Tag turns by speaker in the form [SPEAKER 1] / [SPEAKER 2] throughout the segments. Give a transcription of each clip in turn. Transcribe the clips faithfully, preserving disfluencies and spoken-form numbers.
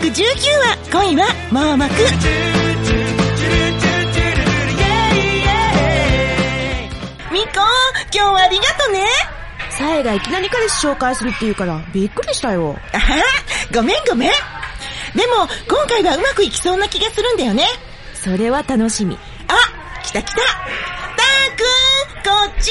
[SPEAKER 1] くじゅうきゅうわ恋は盲目。みこ、今日はありがとね。
[SPEAKER 2] さえがいきなり彼氏紹介するって言うからびっくりしたよ。
[SPEAKER 1] あはは、ごめんごめん。でも今回はうまくいきそうな気がするんだよね。
[SPEAKER 2] それは楽しみ。
[SPEAKER 1] あ、来た来た。たーくん、こっち。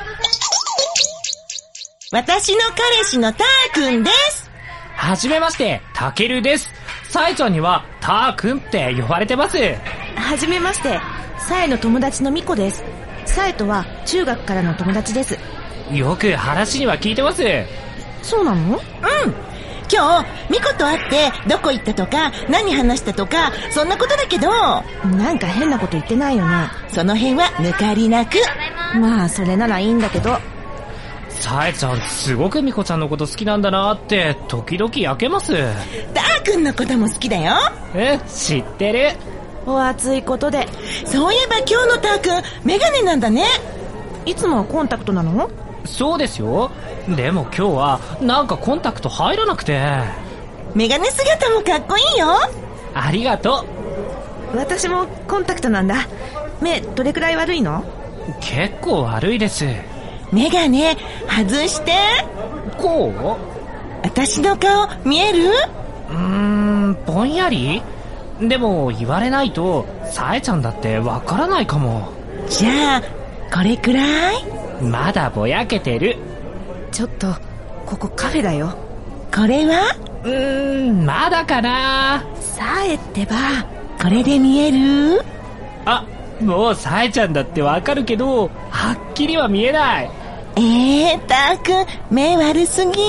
[SPEAKER 1] 私の彼氏のたーくんです。
[SPEAKER 3] はじめまして、たけるです。さえちゃんにはたーくんって呼ばれてます。
[SPEAKER 2] はじめまして、さえの友達のみこです。さえとは中学からの友達です。
[SPEAKER 3] よく話には聞いてます。
[SPEAKER 2] そうなの？うん。
[SPEAKER 1] 今日ミコと会ってどこ行ったとか何話したとかそんなことだけど、
[SPEAKER 2] なんか変なこと言ってないよね。
[SPEAKER 1] その辺は抜かりなく。
[SPEAKER 2] まあそれならいいんだけど。
[SPEAKER 3] さえちゃんすごくみこちゃんのこと好きなんだなって時々焼けます。
[SPEAKER 1] たーくんのことも好きだよ。
[SPEAKER 3] え、知ってる。
[SPEAKER 2] お熱いことで。
[SPEAKER 1] そういえば今日のたーくんメガネなんだね。
[SPEAKER 2] いつもコンタクトなの？
[SPEAKER 3] そうですよ。でも今日はなんかコンタクト入らなくて。
[SPEAKER 1] メガネ姿もかっこいいよ。
[SPEAKER 3] ありがと
[SPEAKER 2] う。私もコンタクトなんだ。目どれくらい悪いの？
[SPEAKER 3] 結構悪いです。
[SPEAKER 1] メガネ外して。
[SPEAKER 3] こう？
[SPEAKER 1] 私の顔見える？
[SPEAKER 3] うーん、ぼんやり？でも言われないとさえちゃんだってわからないかも。
[SPEAKER 1] じゃあこれくらい？
[SPEAKER 3] まだぼやけてる。
[SPEAKER 2] ちょっとここカフェだよ。
[SPEAKER 1] これは？
[SPEAKER 3] うーん、まだかな。
[SPEAKER 2] さえってば、
[SPEAKER 1] これで見える？
[SPEAKER 3] あ、もうさえちゃんだってわかるけどはっきりは見えない。
[SPEAKER 1] えー、たーくん目悪すぎ。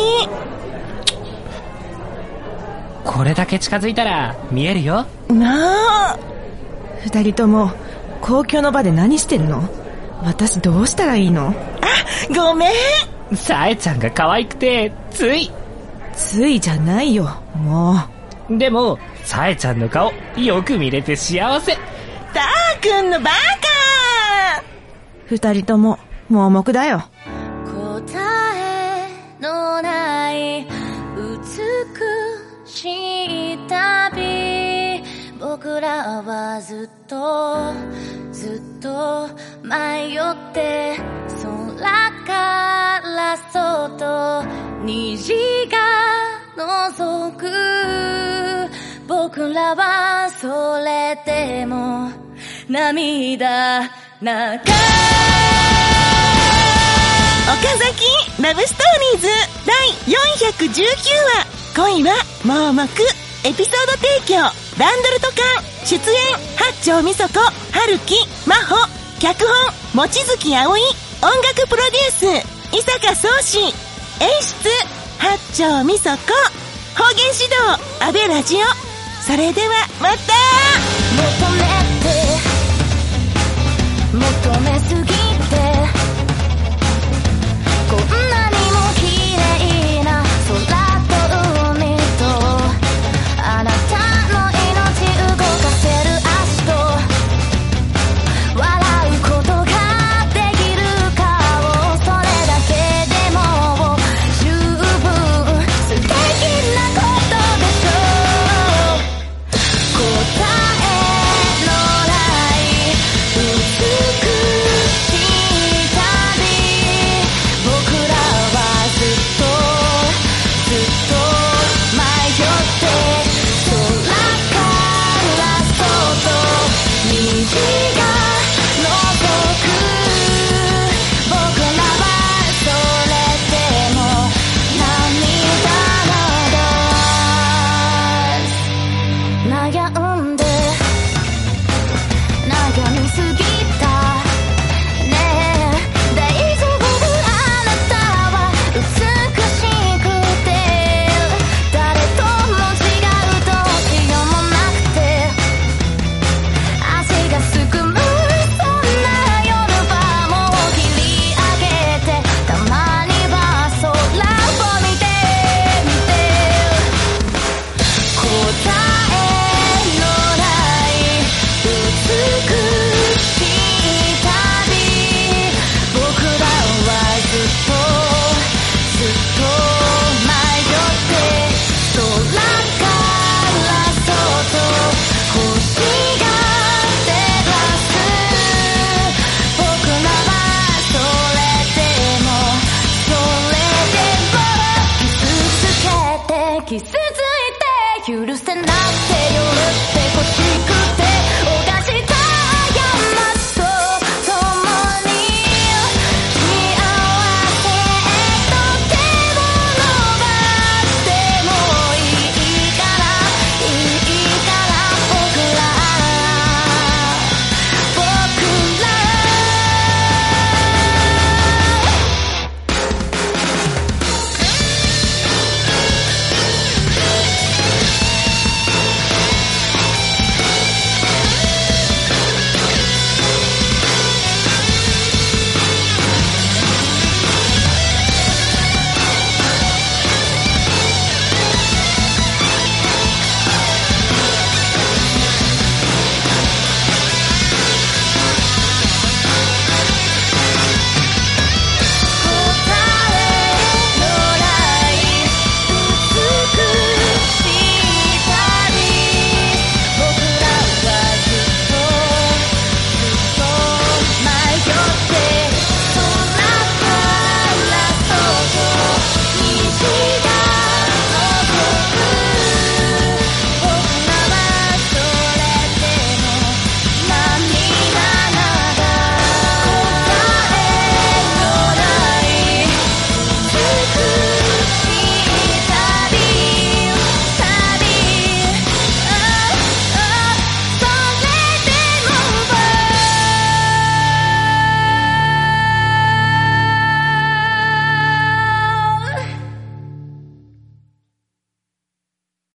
[SPEAKER 3] これだけ近づいたら見えるよ。
[SPEAKER 1] なあ。
[SPEAKER 2] 二人とも公共の場で何してるの？私どうしたらいいの？
[SPEAKER 1] あ、ごめん。
[SPEAKER 3] さえちゃんが可愛くてつい。
[SPEAKER 2] ついじゃないよ、も
[SPEAKER 3] う。でもさえちゃんの顔よく見れて幸せ。
[SPEAKER 1] たーくんのバカ。
[SPEAKER 2] 二人とも盲目だよ。
[SPEAKER 4] 答えのない美しい旅、僕らはずっとずっと迷って空からそっと虹が覗く。僕らはそれでも涙流す。
[SPEAKER 1] 岡崎ラブストーリーズだいよんひゃくじゅうきゅうわ恋は盲目。エピソード提供ランドルトカン。出演八丁みそこ、春樹、真帆。脚本望月葵。音楽プロデュース伊坂壮志。演出八丁みそこ。方言指導阿部ラジオ。それではまた。
[SPEAKER 4] 求めて求めすぎてこんなにも綺麗な空と海とあなたの命動かせる足と笑うことができるかを、それだけでも十分素敵なことでしょう。答えのない美しい旅、僕らはずっとずっと迷って空からそっと虹が覗く。僕らはそれでも涙が出す。悩んで悩みすぎ